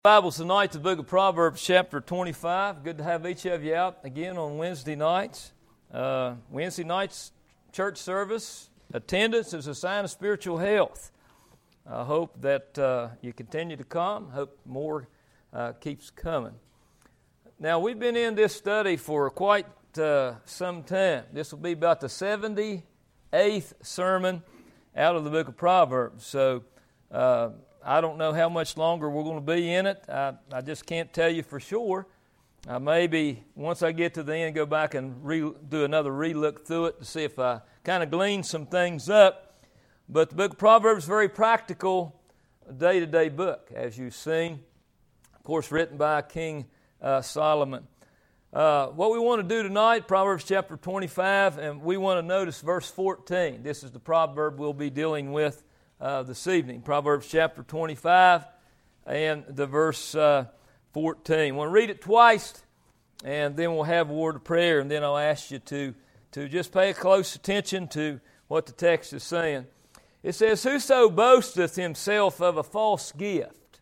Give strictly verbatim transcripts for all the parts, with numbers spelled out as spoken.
Bibles tonight to the book of Proverbs chapter twenty-five. Good to have each of you out again on Wednesday nights. Uh, Wednesday nights church service attendance is a sign of spiritual health. I hope that uh, you continue to come. Hope more uh, keeps coming. Now, we've been in this study for quite uh, some time. This will be about the seventy-eighth sermon out of the book of Proverbs. So, uh, I don't know how much longer we're going to be in it. I, I just can't tell you for sure. Uh, maybe once I get to the end, go back and re- do another re-look through it to see if I kind of glean some things up. But the book of Proverbs is a very practical, day-to-day book, as you've seen. Of course, written by King uh, Solomon. Uh, what we want to do tonight, Proverbs chapter twenty-five, and we want to notice verse fourteen. This is the proverb we'll be dealing with Uh, this evening, Proverbs chapter twenty-five and the verse uh, fourteen. We'll read it twice, and then we'll have a word of prayer, and then I'll ask you to, to just pay close attention to what the text is saying. It says, "Whoso boasteth himself of a false gift,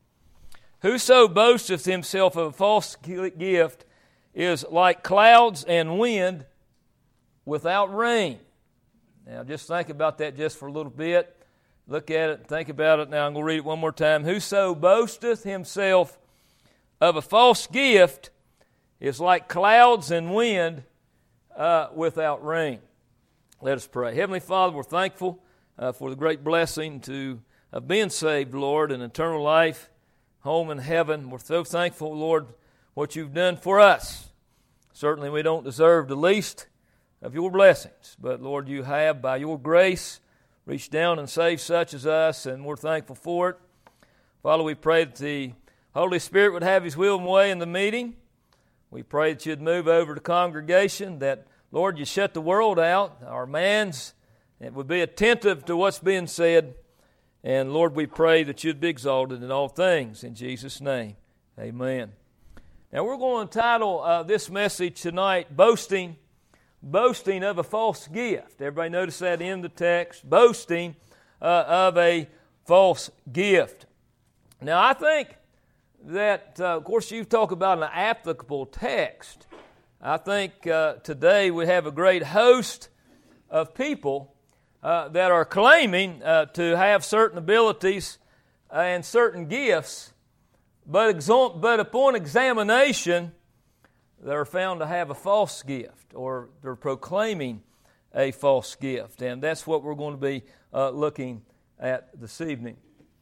whoso boasteth himself of a false gift is like clouds and wind without rain." Now, just think about that just for a little bit. Look at it and think about it. Now I'm going to read it one more time. "Whoso boasteth himself of a false gift is like clouds and wind uh, without rain." Let us pray. Heavenly Father, we're thankful uh, for the great blessing to of being saved, Lord, and eternal life, home in heaven. We're so thankful, Lord, what you've done for us. Certainly we don't deserve the least of your blessings, but Lord, you have by your grace reach down and save such as us, and we're thankful for it. Father, we pray that the Holy Spirit would have His will and way in the meeting. We pray that you'd move over the congregation, that, Lord, you shut the world out, our minds, and would be attentive to what's being said. And, Lord, we pray that you'd be exalted in all things. In Jesus' name, amen. Now, we're going to title uh, this message tonight, Boasting Boasting of a false gift. Everybody notice that in the text, boasting uh, of a false gift. Now, I think that, uh, of course, you talk about an applicable text. I think uh, today we have a great host of people uh, that are claiming uh, to have certain abilities and certain gifts, but, exo- but upon examination, they are found to have a false gift, or they're proclaiming a false gift. And that's what we're going to be uh, looking at this evening.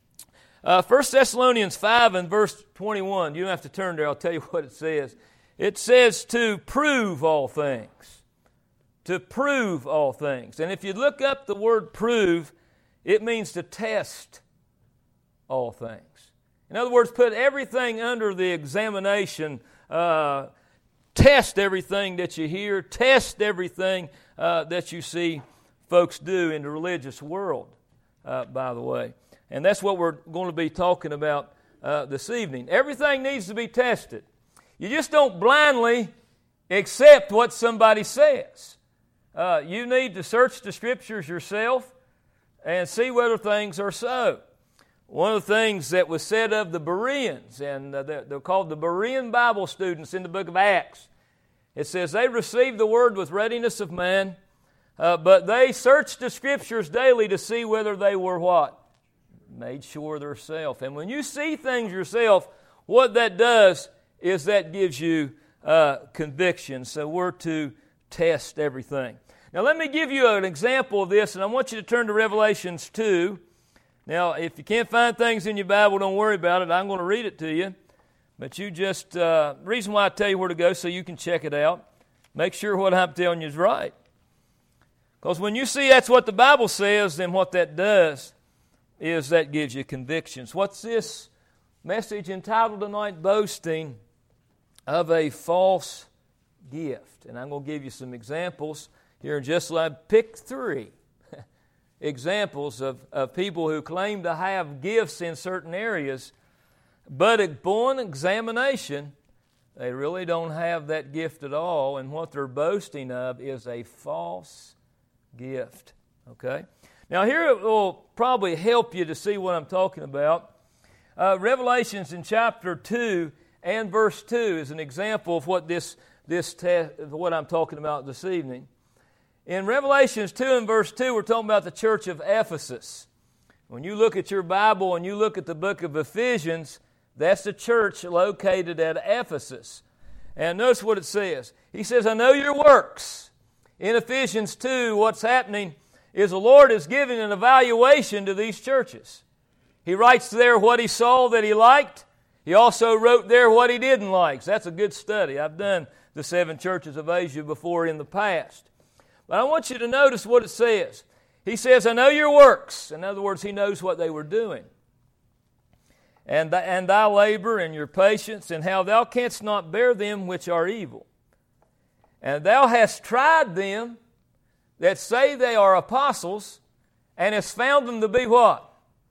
Uh, First Thessalonians five and verse twenty-one. You don't have to turn there. I'll tell you what it says. It says to prove all things. To prove all things. And if you look up the word prove, it means to test all things. In other words, put everything under the examination. Uh, Test everything that you hear. Test everything uh, that you see folks do in the religious world, uh, by the way. And that's what we're going to be talking about uh, this evening. Everything needs to be tested. You just don't blindly accept what somebody says. Uh, you need to search the Scriptures yourself and see whether things are so. One of the things that was said of the Bereans, and they're, they're called the Berean Bible students in the book of Acts. It says they received the word with readiness of man, uh, but they searched the Scriptures daily to see whether they were what? Made sure themselves. And when you see things yourself, what that does is that gives you uh, conviction. So we're to test everything. Now let me give you an example of this, and I want you to turn to Revelations two. Now, if you can't find things in your Bible, don't worry about it. I'm going to read it to you. But you just, uh, reason why I tell you where to go so you can check it out. Make sure what I'm telling you is right. Because when you see that's what the Bible says, then what that does is that gives you convictions. What's this message entitled tonight? Boasting of a false gift. And I'm going to give you some examples here in just like pick three. Examples of, of people who claim to have gifts in certain areas, but upon examination, they really don't have that gift at all, and what they're boasting of is a false gift. Okay? Now here it will probably help you to see what I'm talking about. Uh, Revelations in chapter two and verse two is an example of what this, this te- what I'm talking about this evening. In Revelations two and verse two, we're talking about the church of Ephesus. When you look at your Bible and you look at the book of Ephesians, that's the church located at Ephesus. And notice what it says. He says, I know your works. In Ephesians two, what's happening is the Lord is giving an evaluation to these churches. He writes there what he saw that he liked. He also wrote there what he didn't like. So that's a good study. I've done the seven churches of Asia before in the past. But I want you to notice what it says. He says, I know your works. In other words, he knows what they were doing. And, th- and thy labor and your patience, and how thou canst not bear them which are evil. And thou hast tried them that say they are apostles, and hast found them to be what?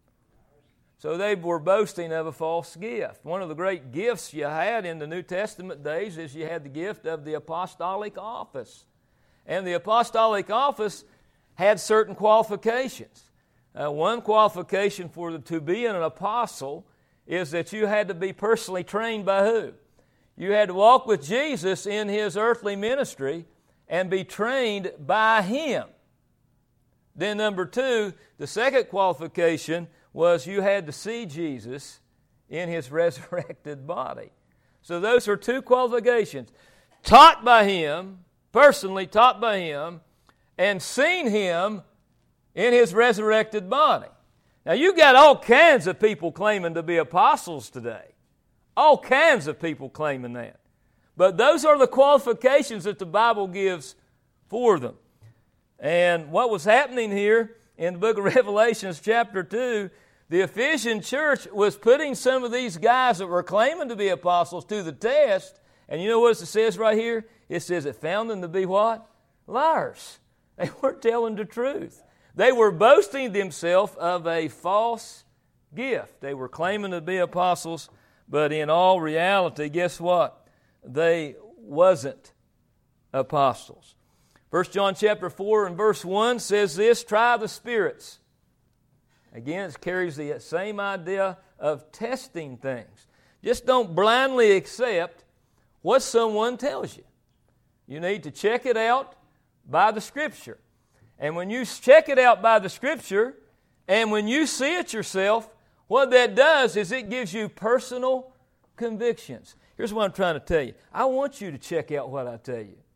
So they were boasting of a false gift. One of the great gifts you had in the New Testament days is you had the gift of the apostolic office. And the apostolic office had certain qualifications. Uh, one qualification for the, to be an apostle is that you had to be personally trained by who? You had to walk with Jesus in His earthly ministry and be trained by Him. Then number two, the second qualification was you had to see Jesus in His resurrected body. So those are two qualifications. Taught by Him, personally taught by Him, and seen Him in His resurrected body. Now you got all kinds of people claiming to be apostles today. All kinds of people claiming that. But those are the qualifications that the Bible gives for them. And what was happening here in the book of Revelations chapter two, the Ephesian church was putting some of these guys that were claiming to be apostles to the test. And you know what it says right here? It says it found them to be what? Liars. They weren't telling the truth. They were boasting themselves of a false gift. They were claiming to be apostles, but in all reality, guess what? They wasn't apostles. First John chapter four and verse one says this, try the spirits. Again, it carries the same idea of testing things. Just don't blindly accept what someone tells you. You need to check it out by the Scripture. And when you check it out by the Scripture, and when you see it yourself, what that does is it gives you personal convictions. Here's what I'm trying to tell you. I want you to check out what I tell you.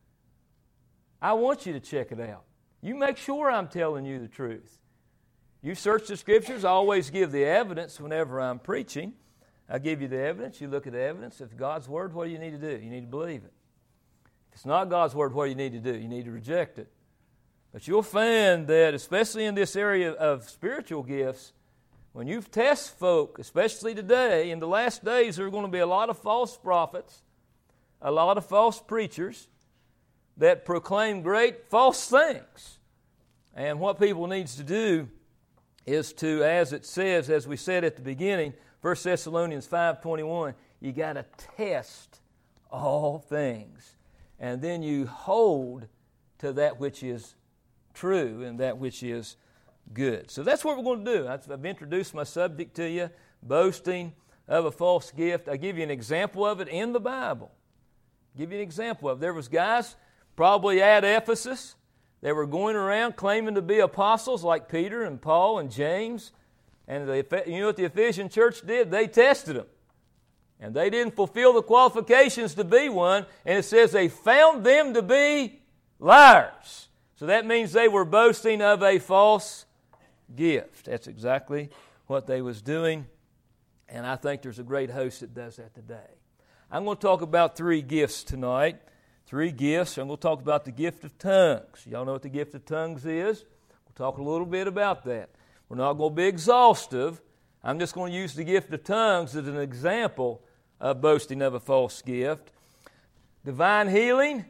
I want you to check it out. You make sure I'm telling you the truth. You search the Scriptures. I always give the evidence whenever I'm preaching. I give you the evidence. You look at the evidence. If it's God's Word, what do you need to do? You need to believe it. If it's not God's Word, what do you need to do? You need to reject it. But you'll find that, especially in this area of spiritual gifts, when you test folk, especially today, in the last days, there are going to be a lot of false prophets, a lot of false preachers that proclaim great false things. And what people needs to do is to, as it says, as we said at the beginning, First Thessalonians five twenty-one, you got to test all things. And then you hold to that which is true and that which is good. So that's what we're going to do. I've introduced my subject to you, boasting of a false gift. I'll give you an example of it in the Bible. I'll give you an example of it. There was guys probably at Ephesus. They were going around claiming to be apostles like Peter and Paul and James. And the, you know what the Ephesian church did? They tested them. And they didn't fulfill the qualifications to be one. And it says they found them to be liars. So that means they were boasting of a false gift. That's exactly what they was doing. And I think there's a great host that does that today. I'm going to talk about three gifts tonight. Three gifts. I'm going to talk about the gift of tongues. Y'all know what the gift of tongues is? We'll talk a little bit about that. We're not going to be exhaustive. I'm just going to use the gift of tongues as an example of boasting of a false gift. Divine healing.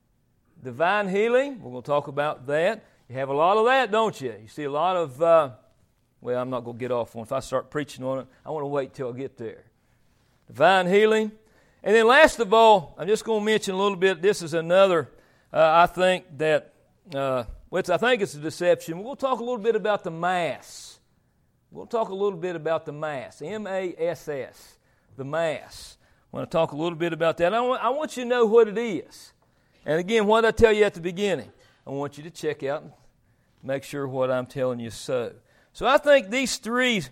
Divine healing. We're going to talk about that. You have a lot of that, don't you? You see a lot of, uh, well, I'm not going to get off on it. If I start preaching on it, I want to wait till I get there. Divine healing. And then last of all, I'm just going to mention a little bit, this is another, uh, I think that, uh, which I think it's a deception. We'll talk a little bit about the Mass. We'll talk a little bit about the Mass, M A S S, the Mass. I want to talk a little bit about that. I want, I want you to know what it is. And again, what I tell you at the beginning, I want you to check out and make sure what I'm telling you is so. So I think these three,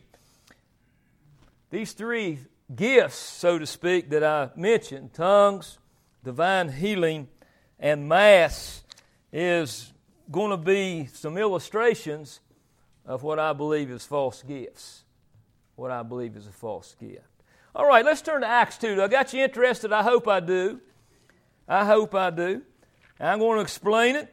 these three gifts, so to speak, that I mentioned, tongues, divine healing, and Mass, is going to be some illustrations of what I believe is false gifts. What I believe is a false gift. All right, let's turn to Acts two. I got you interested? I hope I do. I hope I do. I'm going to explain it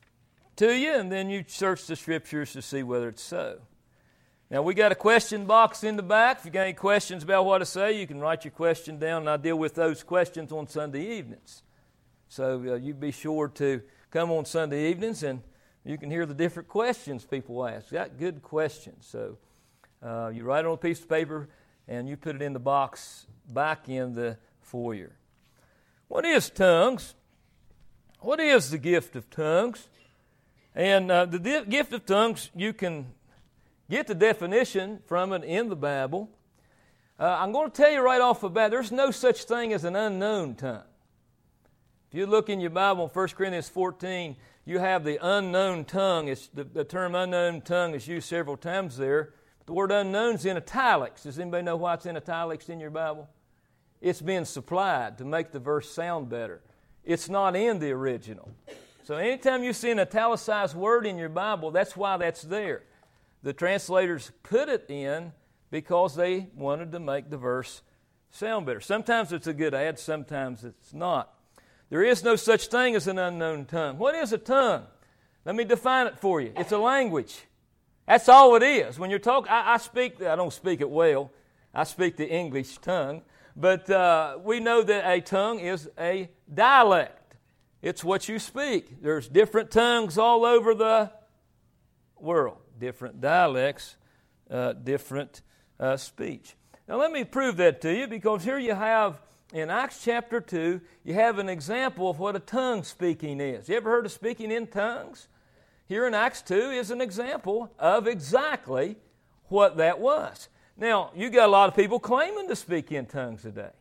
to you, and then you search the Scriptures to see whether it's so. Now, we got a question box in the back. If you got any questions about what I say, you can write your question down, and I deal with those questions on Sunday evenings. So uh, you be sure to come on Sunday evenings, and you can hear the different questions people ask. Got good questions. So uh, you write it on a piece of paper, and you put it in the box back in the foyer. What is tongues? What is the gift of tongues? And uh, the di- gift of tongues, you can get the definition from it in the Bible. Uh, I'm going to tell you right off the bat, there's no such thing as an unknown tongue. If you look in your Bible in First Corinthians fourteen, you have the unknown tongue. It's the, the term unknown tongue is used several times there. The word unknown is in italics. Does anybody know why it's in italics in your Bible? It's been supplied to make the verse sound better. It's not in the original. So anytime you see an italicized word in your Bible, that's why that's there. The translators put it in because they wanted to make the verse sound better. Sometimes it's a good ad, sometimes it's not. There is no such thing as an unknown tongue. What is a tongue? Let me define it for you. It's a language. That's all it is. When you're talking, I, I speak, I don't speak it well. I speak the English tongue. But uh, we know that a tongue is a dialect. It's what you speak. There's different tongues all over the world. Different dialects, uh, different uh, speech. Now let me prove that to you, because here you have, in Acts chapter two, you have an example of what a tongue speaking is. You ever heard of speaking in tongues? Here in Acts two is an example of exactly what that was. Now, you got a lot of people claiming to speak in tongues today.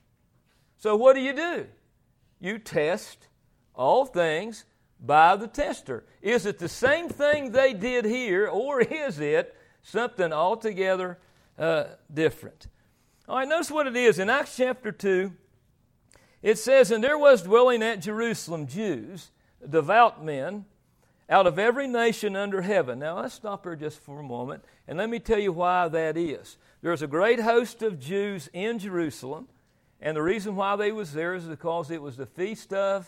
So what do you do? You test all things by the tester. Is it the same thing they did here, or is it something altogether uh, different? All right, notice what it is. In Acts chapter two, it says, "And there was dwelling at Jerusalem Jews, devout men, out of every nation under heaven." Now, let's stop here just for a moment, and let me tell you why that is. There's a great host of Jews in Jerusalem, and the reason why they was there is because it was the feast of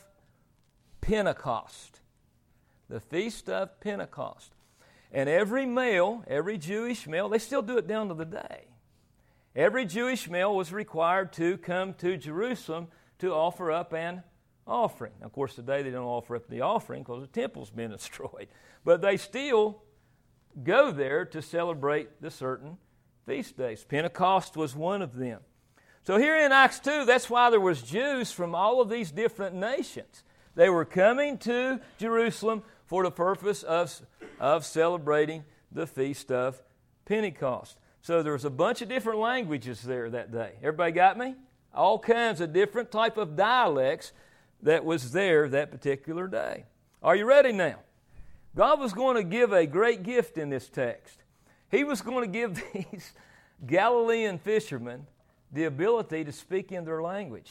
Pentecost. The feast of Pentecost. And every male, every Jewish male, they still do it down to the day. Every Jewish male was required to come to Jerusalem to offer up an offering. Now, of course, today they don't offer up the offering because the temple's been destroyed. But they still go there to celebrate the certain feast days. Pentecost was one of them. So here in Acts two, that's why there was Jews from all of these different nations. They were coming to Jerusalem for the purpose of, of celebrating the feast of Pentecost. So there was a bunch of different languages there that day. Everybody got me? All kinds of different type of dialects that was there that particular day. Are you ready now? God was going to give a great gift in this text. He was going to give these Galilean fishermen the ability to speak in their language.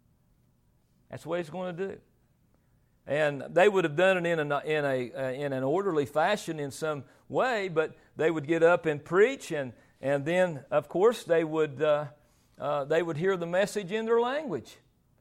That's what He's going to do. And they would have done it in, a, in, a, uh, in an orderly fashion in some way, but they would get up and preach, and, and then, of course, they would, uh, uh, they would hear the message in their language.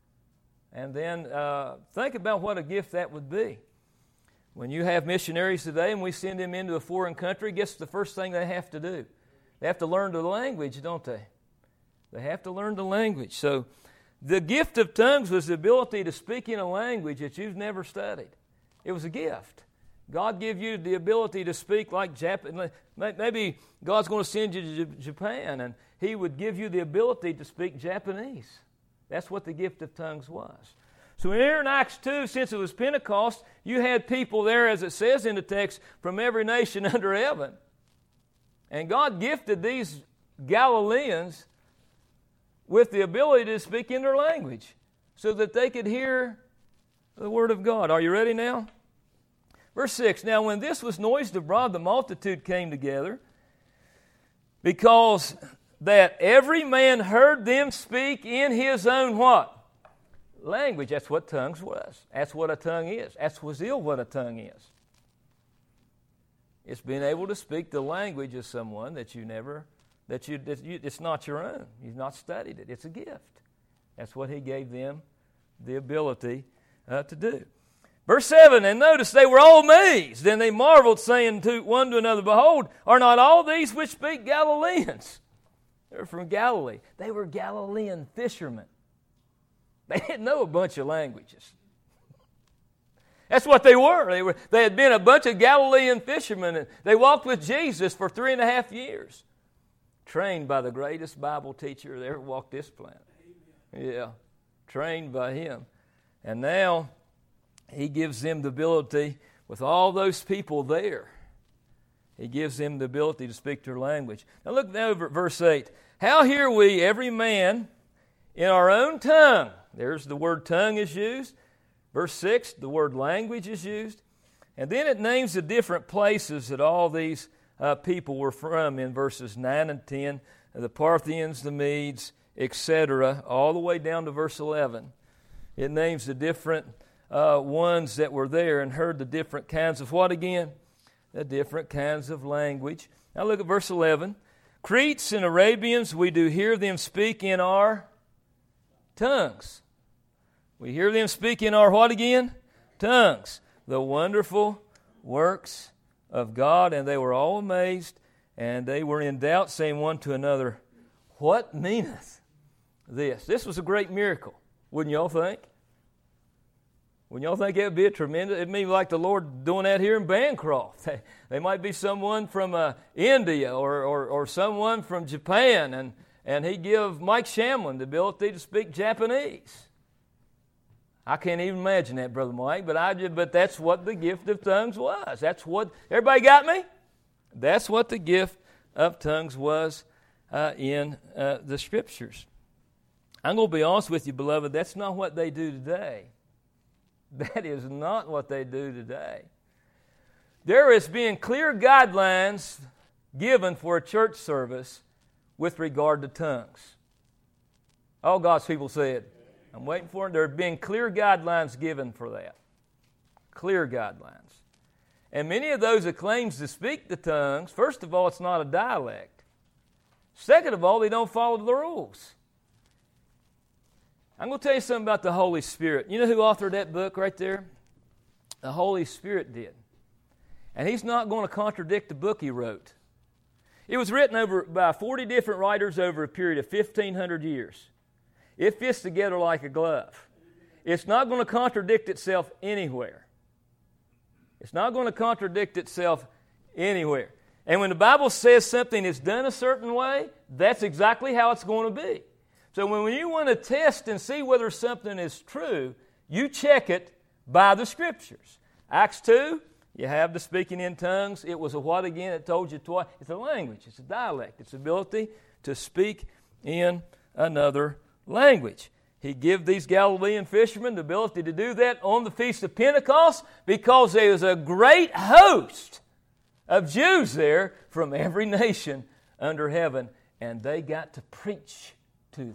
And then uh, think about what a gift that would be. When you have missionaries today and we send them into a foreign country, guess the first thing they have to do? They have to learn the language, don't they? They have to learn the language. So the gift of tongues was the ability to speak in a language that you've never studied. It was a gift. God gave you the ability to speak like Japan. Maybe God's going to send you to Japan, and He would give you the ability to speak Japanese. That's what the gift of tongues was. So here in Acts two, since it was Pentecost, you had people there, as it says in the text, from every nation under heaven. And God gifted these Galileans with the ability to speak in their language so that they could hear the Word of God. Are you ready now? Verse six, now when this was noised abroad, the multitude came together, because that every man heard them speak in his own what? Language. That's what tongues was. That's what a tongue is. That's still what a tongue is. It's being able to speak the language of someone that you never, that you, that you it's not your own. You've not studied it. It's a gift. That's what He gave them the ability uh, to do. Verse seven, and notice they were all amazed, and they marveled, saying to one to another, behold, are not all these which speak Galileans? They're from Galilee. They were Galilean fishermen. They didn't know a bunch of languages. That's what they were. They were. They had been a bunch of Galilean fishermen, and they walked with Jesus for three and a half years, trained by the greatest Bible teacher that ever walked this planet. Yeah, trained by Him. And now He gives them the ability, with all those people there, He gives them the ability to speak their language. Now look now over at verse eight. How hear we every man in our own tongue? There's the word tongue is used. Verse six, the word language is used. And then it names the different places that all these uh, people were from in verses nine and ten. The Parthians, the Medes, et cetera, all the way down to verse eleven. It names the different uh, ones that were there and heard the different kinds of what again? The different kinds of language. Now look at verse eleven. Cretes and Arabians, we do hear them speak in our tongues. We hear them speak in our what again? Tongues. The wonderful works of God. And they were all amazed, and they were in doubt, saying one to another, what meaneth this? This was a great miracle, wouldn't y'all think? Wouldn't y'all think it would be a tremendous, it'd be like the Lord doing that here in Bancroft. They, they might be someone from uh, India or, or, or someone from Japan, and, and He'd give Mike Shamlin the ability to speak Japanese. I can't even imagine that, Brother Mike, but I just, but that's what the gift of tongues was. That's what, everybody got me? That's what the gift of tongues was uh, in uh, the Scriptures. I'm going to be honest with you, beloved, that's not what they do today. That is not what they do today. There is being clear guidelines given for a church service with regard to tongues. All God's people said, I'm waiting for it. There have been clear guidelines given for that. Clear guidelines. And many of those that claims to speak the tongues, first of all, it's not a dialect. Second of all, they don't follow the rules. I'm going to tell you something about the Holy Spirit. You know who authored that book right there? The Holy Spirit did. And He's not going to contradict the book He wrote. It was written over by forty different writers over a period of fifteen hundred years. It fits together like a glove. It's not going to contradict itself anywhere. It's not going to contradict itself anywhere. And when the Bible says something is done a certain way, that's exactly how it's going to be. So when you want to test and see whether something is true, you check it by the Scriptures. Acts two, you have the speaking in tongues. It was a what again? It told you twice. It's a language. It's a dialect. It's the ability to speak in another language. He gave these Galilean fishermen the ability to do that on the Feast of Pentecost because there was a great host of Jews there from every nation under heaven, and they got to preach to them.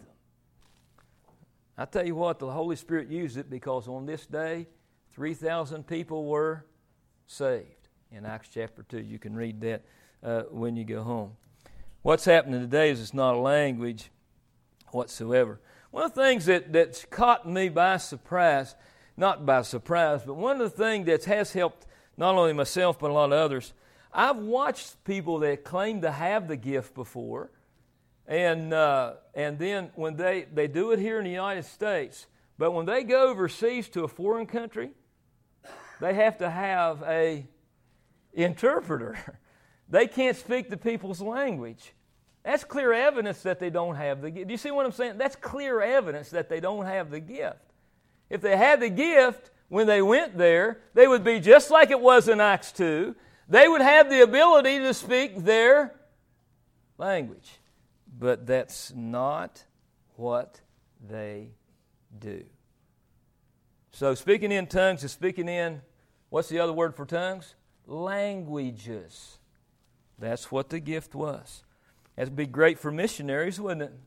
I tell you what, the Holy Spirit used it because on this day, three thousand people were saved. In Acts chapter two, you can read that uh, when you go home. What's happening today is it's not a language whatsoever. One of the things that, that's caught me by surprise, not by surprise, but one of the things that has helped not only myself but a lot of others, I've watched people that claim to have the gift before, and uh, and then when they, they do it here in the United States, but when they go overseas to a foreign country, they have to have a interpreter. They can't speak the people's language. That's clear evidence that they don't have the gift. Do you see what I'm saying? That's clear evidence that they don't have the gift. If they had the gift when they went there, they would be just like it was in Acts two. They would have the ability to speak their language. But that's not what they do. So speaking in tongues is speaking in, what's the other word for tongues? Languages. That's what the gift was. That'd be great for missionaries, wouldn't it?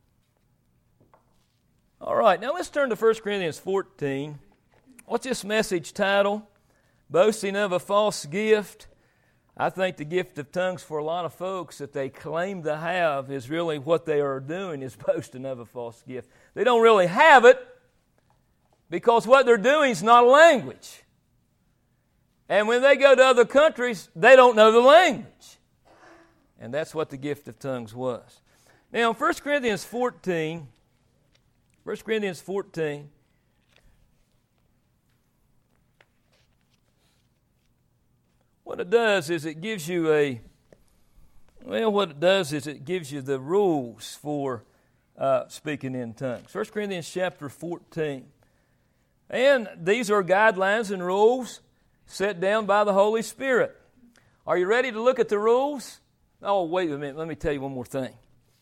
All right, now let's turn to First Corinthians fourteen. What's this message title? Boasting of a false gift. I think the gift of tongues for a lot of folks that they claim to have is really what they are doing is boasting of a false gift. They don't really have it because what they're doing is not a language. And when they go to other countries, they don't know the language. And that's what the gift of tongues was. Now, in First Corinthians fourteen, First Corinthians fourteen, what it does is it gives you a, well, what it does is it gives you the rules for uh, speaking in tongues. First Corinthians chapter fourteen. And these are guidelines and rules set down by the Holy Spirit. Are you ready to look at the rules? Oh, wait a minute. Let me tell you one more thing.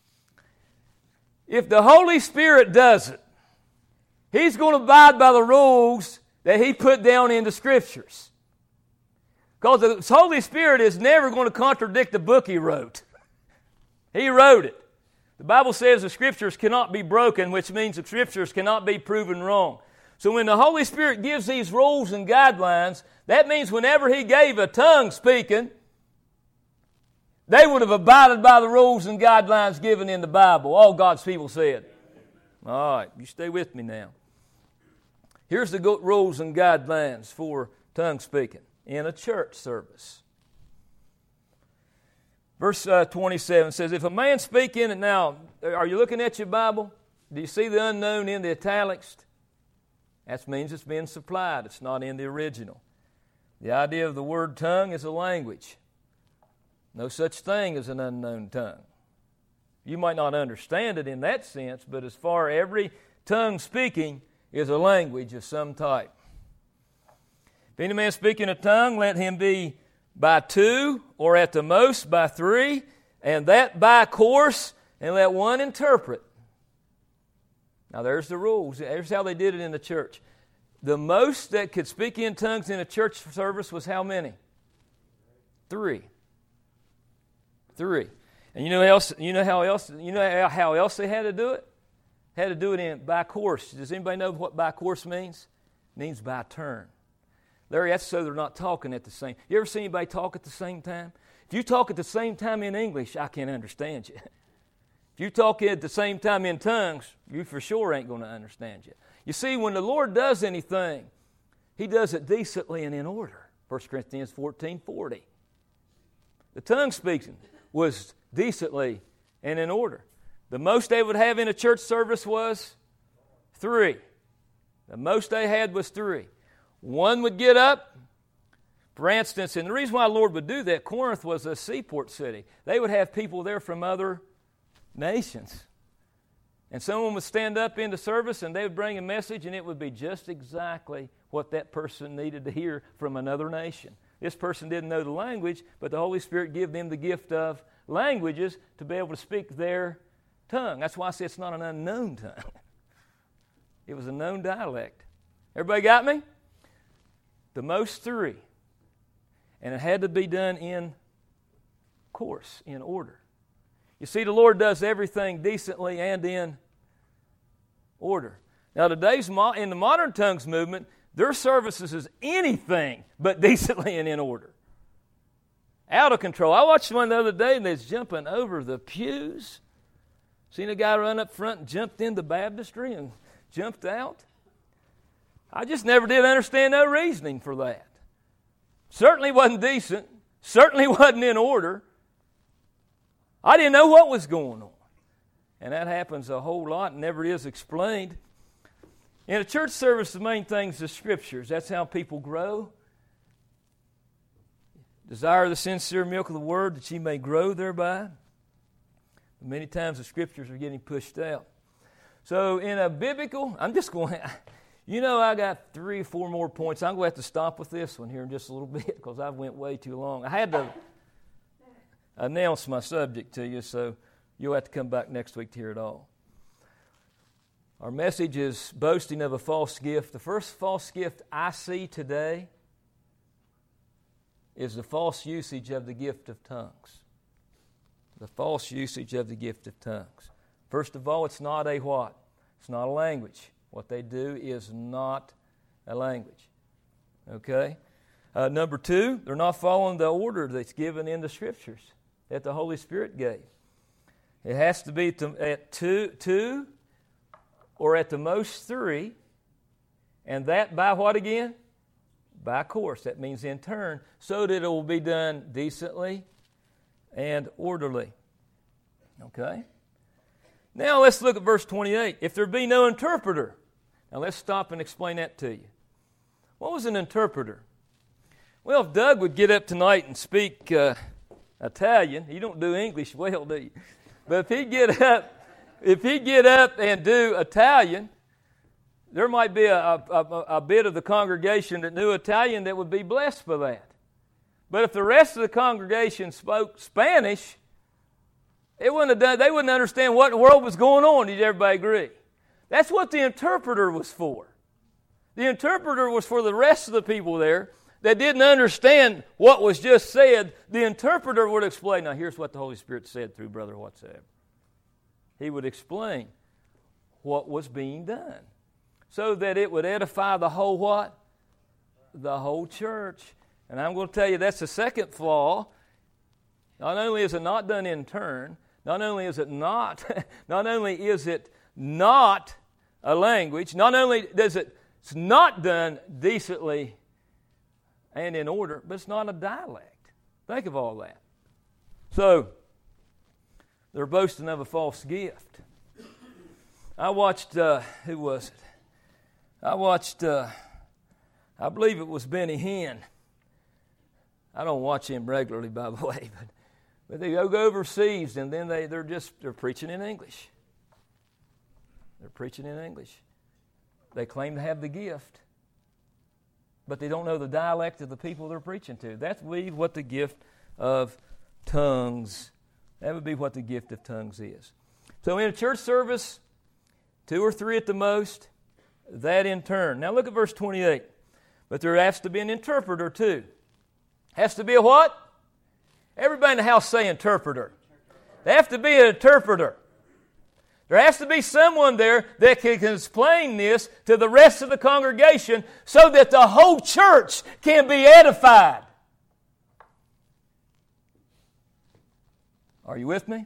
If the Holy Spirit does it, He's going to abide by the rules that He put down in the Scriptures. Because the Holy Spirit is never going to contradict the book He wrote. He wrote it. The Bible says the Scriptures cannot be broken, which means the Scriptures cannot be proven wrong. So when the Holy Spirit gives these rules and guidelines, that means whenever He gave a tongue speaking, they would have abided by the rules and guidelines given in the Bible. All God's people said. All right, you stay with me now. Here's the rules and guidelines for tongue speaking in a church service. Verse uh, twenty-seven says, if a man speak in it, now, are you looking at your Bible? Do you see the unknown in the italics? That means it's being supplied. It's not in the original. The idea of the word tongue is a language. No such thing as an unknown tongue. You might not understand it in that sense, but as far as every tongue speaking is a language of some type. If any man speak in a tongue, let him be by two, or at the most by three, and that by course, and let one interpret. Now there's the rules. Here's how they did it in the church. The most that could speak in tongues in a church service was how many? Three. Three. And you know how else, you know how else, you know how else they had to do it? Had to do it in by course. Does anybody know what by course means? It means by turn. Larry, that's so they're not talking at the same. You ever see anybody talk at the same time? If you talk at the same time in English, I can't understand you. If you talk at the same time in tongues, you for sure ain't going to understand you. You see, when the Lord does anything, He does it decently and in order. First Corinthians fourteen forty. The tongue speaking was decently and in order. The most they would have in a church service was three. The most they had was three. One would get up, for instance, and the reason why the Lord would do that, Corinth was a seaport city. They would have people there from other nations. And someone would stand up in the service and they would bring a message and it would be just exactly what that person needed to hear from another nation. This person didn't know the language, but the Holy Spirit gave them the gift of languages to be able to speak their tongue. That's why I say it's not an unknown tongue. It was a known dialect. Everybody got me? The most three. And it had to be done in course, in order. You see, the Lord does everything decently and in order. Now, today's mo- in the modern tongues movement, their services is anything but decently and in order. Out of control. I watched one the other day and they was jumping over the pews. Seen a guy run up front and jumped into baptistry and jumped out. I just never did understand no reasoning for that. Certainly wasn't decent. Certainly wasn't in order. I didn't know what was going on. And that happens a whole lot and never is explained. In a church service, the main thing is the Scriptures. That's how people grow. Desire the sincere milk of the Word that ye may grow thereby. Many times the Scriptures are getting pushed out. So in a biblical, I'm just going, you know, I got three or four more points. I'm going to have to stop with this one here in just a little bit because I've went way too long. I had to... announce my subject to you, so you'll have to come back next week to hear it all. Our message is boasting of a false gift. The first false gift I see today is the false usage of the gift of tongues. The false usage of the gift of tongues. First of all, it's not a what? It's not a language. What they do is not a language. Okay? Uh, number two, they're not following the order that's given in the Scriptures that the Holy Spirit gave. It has to be to, at two, two or at the most three, and that by what again? By course. That means in turn, so that it will be done decently and orderly. Okay? Now let's look at verse twenty-eight. If there be no interpreter. Now let's stop and explain that to you. What was an interpreter? Well, if Doug would get up tonight and speak uh, Italian, he don't do English well, do you? But if he'd get up, if he'd get up and do Italian, there might be a, a, a bit of the congregation that knew Italian that would be blessed by that. But if the rest of the congregation spoke Spanish, it wouldn't have done, they wouldn't understand what in the world was going on. Did everybody agree? That's what the interpreter was for. The interpreter was for the rest of the people there that didn't understand what was just said. The interpreter would explain, now here's what the Holy Spirit said through Brother whatsoever. He would explain what was being done so that it would edify the whole what? The whole church. And I'm going to tell you that's the second flaw. Not only is it not done in turn, not only is it not, not only is it not a language, not only does it it's not done decently and in order, but it's not a dialect. Think of all that. So, they're boasting of a false gift. I watched, uh, who was it? I watched, uh, I believe it was Benny Hinn. I don't watch him regularly, by the way, but, but they go overseas and then they, they're just, they're preaching in English. They're preaching in English. They claim to have the gift, but they don't know the dialect of the people they're preaching to. That's what the gift of tongues, that would be what the gift of tongues is. So in a church service, two or three at the most, that in turn. Now look at verse twenty-eight. But there has to be an interpreter too. Has to be a what? Everybody in the house say interpreter. There has to be an interpreter. There has to be someone there that can explain this to the rest of the congregation so that the whole church can be edified. Are you with me?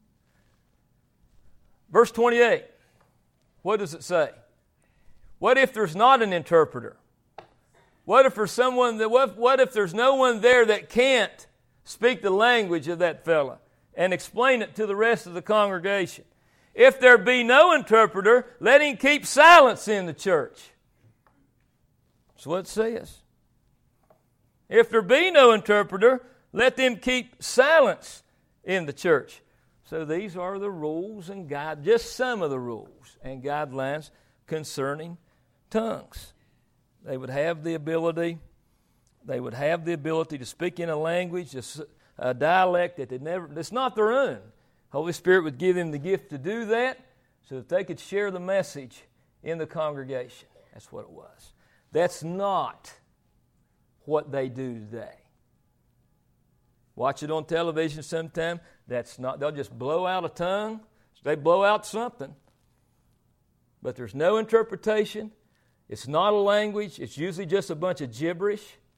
Verse twenty-eight. What does it say? What if there's not an interpreter? What if there's someone that what, what if there's no one there that can't speak the language of that fella and explain it to the rest of the congregation? If there be no interpreter, let him keep silence in the church. That's what it says. If there be no interpreter, let them keep silence in the church. So these are the rules and guide, just some of the rules and guidelines concerning tongues. They would have the ability, they would have the ability to speak in a language, a, a dialect that they never, that's not their own. Holy Spirit would give them the gift to do that so that they could share the message in the congregation. That's what it was. That's not what they do today. Watch it on television sometime. That's not, they'll just blow out a tongue. They blow out something. But there's no interpretation. It's not a language. It's usually just a bunch of gibberish.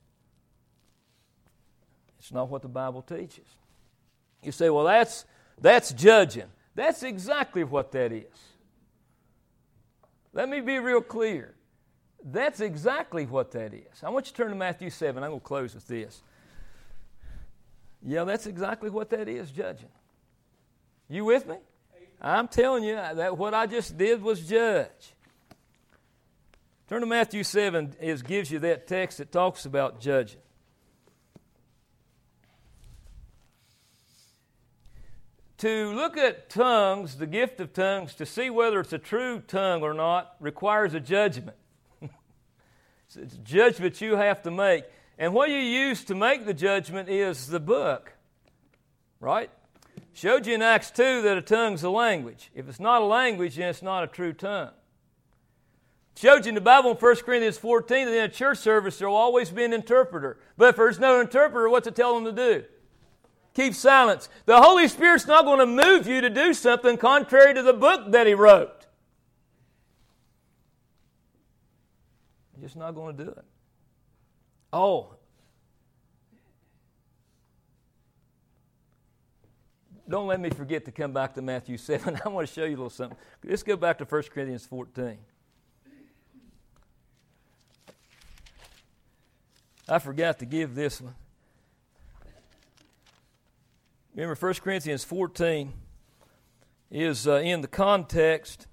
It's not what the Bible teaches. You say, well, that's That's judging. That's exactly what that is. Let me be real clear. That's exactly what that is. I want you to turn to Matthew seven. I'm going to close with this. Yeah, that's exactly what that is, judging. You with me? I'm telling you that what I just did was judge. Turn to Matthew seven. It gives you that text that talks about judging. To look at tongues, the gift of tongues, to see whether it's a true tongue or not, requires a judgment. It's a judgment you have to make. And what you use to make the judgment is the book. right? Showed you in Acts two that a tongue's a language. If it's not a language, then it's not a true tongue. Showed you in the Bible in First Corinthians fourteen that in a church service there will always be an interpreter. But if there's no interpreter, what's it tell them to do? Keep silence. The Holy Spirit's not going to move you to do something contrary to the book that He wrote. You're just not going to do it. Oh. Don't let me forget to come back to Matthew seven. I want to show you a little something. Let's go back to First Corinthians fourteen. I forgot to give this one. Remember, First Corinthians fourteen is uh, in the context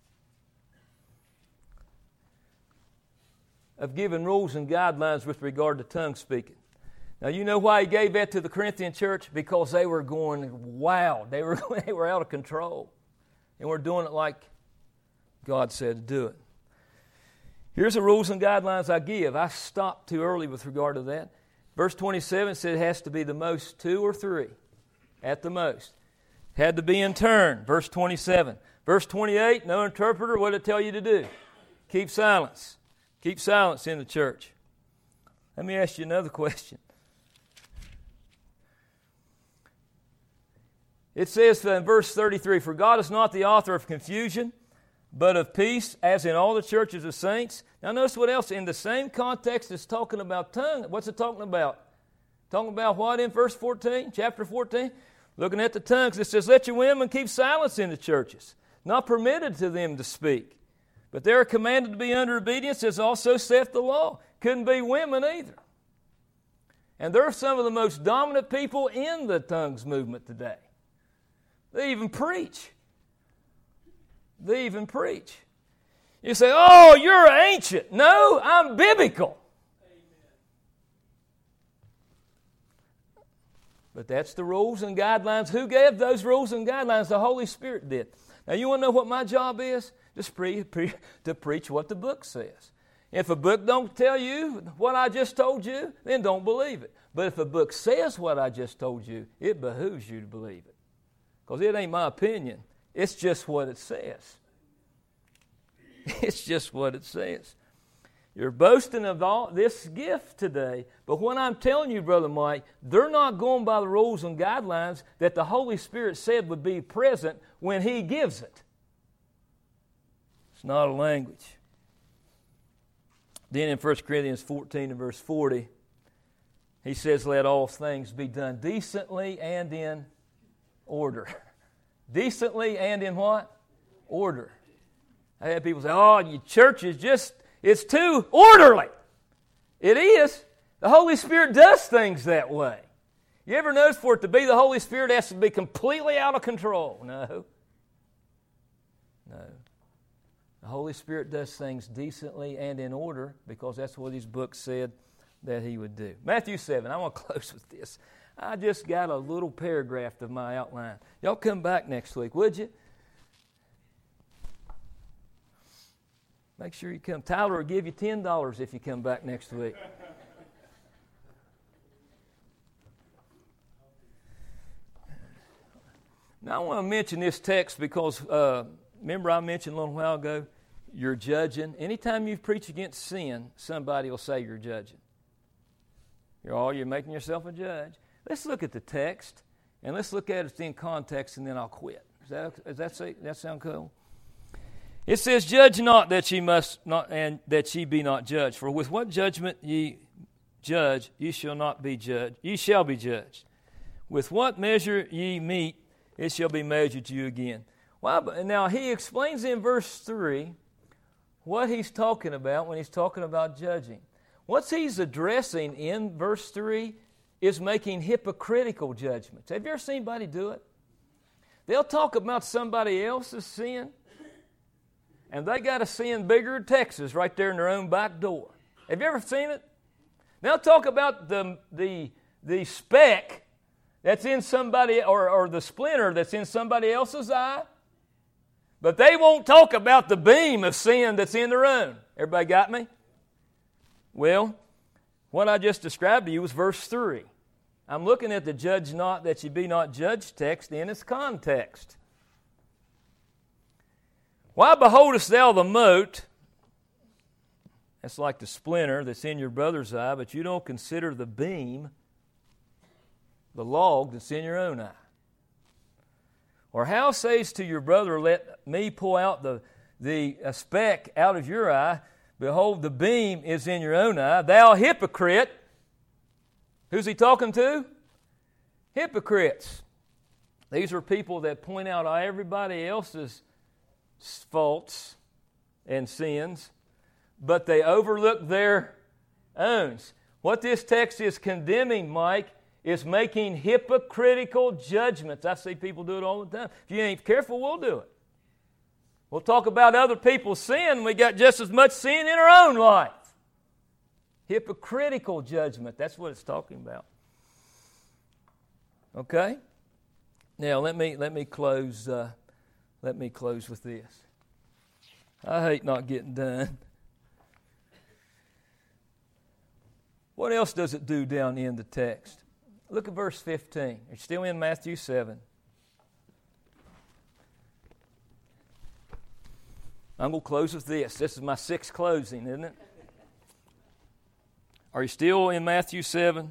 of giving rules and guidelines with regard to tongue speaking. Now, you know why he gave that to the Corinthian church? Because they were going wild. They were, they were out of control. And we're doing it like God said to do it. Here's the rules and guidelines I give. I stopped too early with regard to that. Verse twenty-seven said it has to be the most two or three. At the most. Had to be in turn. Verse twenty-seven. Verse twenty-eight, no interpreter. What did it tell you to do? Keep silence. Keep silence in the church. Let me ask you another question. It says in verse thirty-three, for God is not the author of confusion, but of peace, as in all the churches of saints. Now notice what else. In the same context it's talking about tongue. What's it talking about? Talking about what in verse fourteen, chapter fourteen? Looking at the tongues, it says, let your women keep silence in the churches. Not permitted to them to speak. But they are commanded to be under obedience, as also saith the law. Couldn't be women either. And they're some of the most dominant people in the tongues movement today. They even preach. They even preach. You say, oh, you're ancient. No, I'm biblical. But that's the rules and guidelines. Who gave those rules and guidelines? The Holy Spirit did. Now, you want to know what my job is? Just pre- pre- to preach what the book says. If a book don't tell you what I just told you, then don't believe it. But if a book says what I just told you, it behooves you to believe it. Because it ain't my opinion. It's just what it says. It's just what it says. You're boasting of all this gift today, but what I'm telling you, Brother Mike, they're not going by the rules and guidelines that the Holy Spirit said would be present when He gives it. It's not a language. Then in First Corinthians fourteen and verse forty, he says, let all things be done decently and in order. Decently and in what? Order. I had people say, oh, your church is just... it's too orderly. It is. The Holy Spirit does things that way. You ever notice for it to be the Holy Spirit, it has to be completely out of control? No. No. The Holy Spirit does things decently and in order because that's what His book said that He would do. Matthew seven, I want to close with this. I just got a little paragraph of my outline. Y'all come back next week, would you? Make sure you come. Tyler will give you ten dollars if you come back next week. Now, I want to mention this text because, uh, remember I mentioned a little while ago, you're judging. Anytime you preach against sin, somebody will say you're judging. You're all, you're making yourself a judge. Let's look at the text, and let's look at it in context, and then I'll quit. Does that, does that, say, that sound cool? It says, judge not that ye must not, and that ye be not judged. For with what judgment ye judge, ye shall not be judged. Ye shall be judged. With what measure ye meet, it shall be measured to you again. Well, now he explains in verse three what he's talking about when he's talking about judging. What he's addressing in verse three is making hypocritical judgments. Have you ever seen anybody do it? They'll talk about somebody else's sin, and they got a sin bigger than Texas right there in their own back door. Have you ever seen it? They'll talk about the the the speck that's in somebody, or, or the splinter that's in somebody else's eye, but they won't talk about the beam of sin that's in their own. Everybody got me? Well, what I just described to you was verse three. I'm looking at the judge not that you be not judged text in its context. Why beholdest thou the mote? That's like the splinter that's in your brother's eye, but you don't consider the beam, the log that's in your own eye. Or how sayest to your brother, let me pull out the, the a speck out of your eye? Behold, the beam is in your own eye. Thou hypocrite. Who's he talking to? Hypocrites. These are people that point out everybody else's faults and sins, but they overlook their own. What this text is condemning, Mike, is making hypocritical judgments. I see people do it all the time. If you ain't careful, we'll do it. We'll talk about other people's sin. We got just as much sin in our own life. Hypocritical judgment. That's what it's talking about. Okay? Now let me let me close. Uh, let me close with this. I hate not getting done. What else does it do down in the text? Look at verse fifteen. You're still in Matthew seven. I'm going to close with this. This is my sixth closing, isn't it? Are you still in Matthew seven?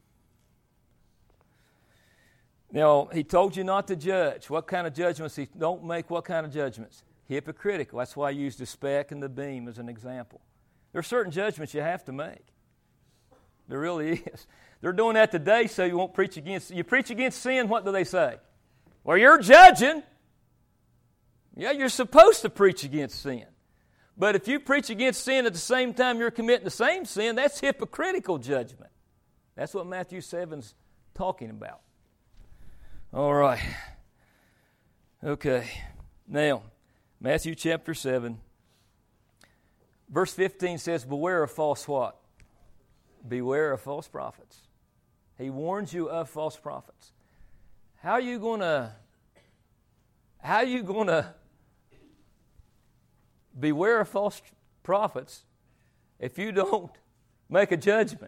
Now, he told you not to judge. What kind of judgments? He don't make what kind of judgments? Hypocritical. That's why I used the speck and the beam as an example. There are certain judgments you have to make. There really is. They're doing that today so you won't preach against. You preach against sin, what do they say? Well, you're judging. Yeah, you're supposed to preach against sin. But if you preach against sin at the same time you're committing the same sin, that's hypocritical judgment. That's what Matthew seven's talking about. All right. Okay. Now, Matthew chapter seven, verse fifteen says, beware of false what? Beware of false prophets. He warns you of false prophets. How are you going to, how are you going to beware of false prophets if you don't make a judgment?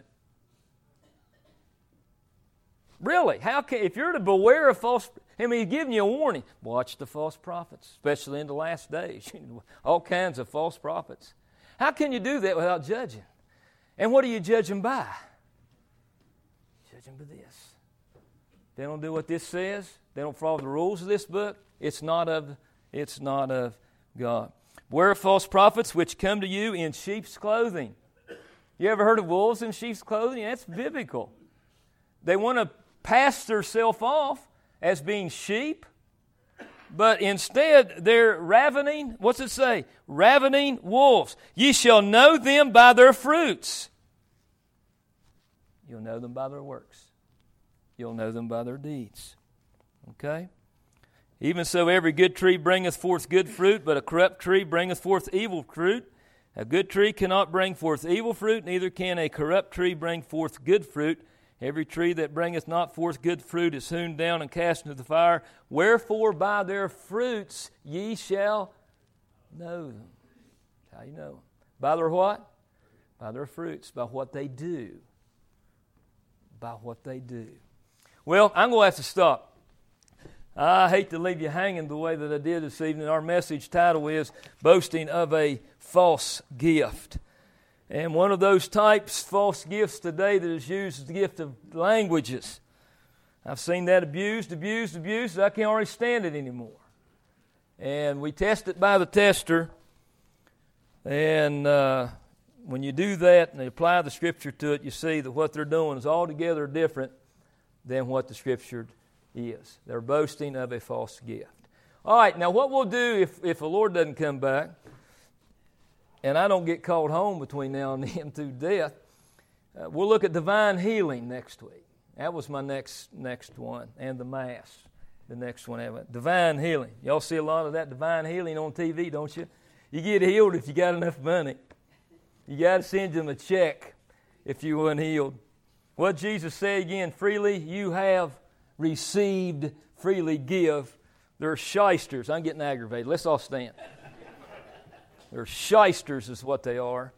Really, how can, if you're to beware of false, I mean, he's giving you a warning. Watch the false prophets, especially in the last days. All kinds of false prophets. How can you do that without judging? And what are you judging by? Judging by this. They don't do what this says. They don't follow the rules of this book. It's not of, it's not of God. Beware of false prophets which come to you in sheep's clothing. You ever heard of wolves in sheep's clothing? That's biblical. They want to pass themselves off as being sheep, but instead they're ravening, what's it say? Ravening wolves. Ye shall know them by their fruits. You'll know them by their works. You'll know them by their deeds. Okay? Even so, every good tree bringeth forth good fruit, but a corrupt tree bringeth forth evil fruit. A good tree cannot bring forth evil fruit, neither can a corrupt tree bring forth good fruit. Every tree that bringeth not forth good fruit is hewn down and cast into the fire. Wherefore by their fruits ye shall know them. How you know them? By their what? By their fruits, by what they do. By what they do. Well, I'm going to have to stop. I hate to leave you hanging the way that I did this evening. Our message title is Boasting of a False Gift. And one of those types, false gifts today that is used is the gift of languages. I've seen that abused, abused, abused. I can't already stand it anymore. And we test it by the tester. And uh, when you do that and you apply the Scripture to it, you see that what they're doing is altogether different than what the Scripture is. They're boasting of a false gift. All right, now what we'll do if, if the Lord doesn't come back, and I don't get called home between now and then through death, uh, we'll look at divine healing next week. That was my next next one, and the Mass, the next one. Divine healing. Y'all see a lot of that divine healing on T V, don't you? You get healed if you got enough money. You got to send them a check if you weren't healed. What Jesus said again, freely you have received, freely give. They're shysters. I'm getting aggravated. Let's all stand. They're shysters is what they are.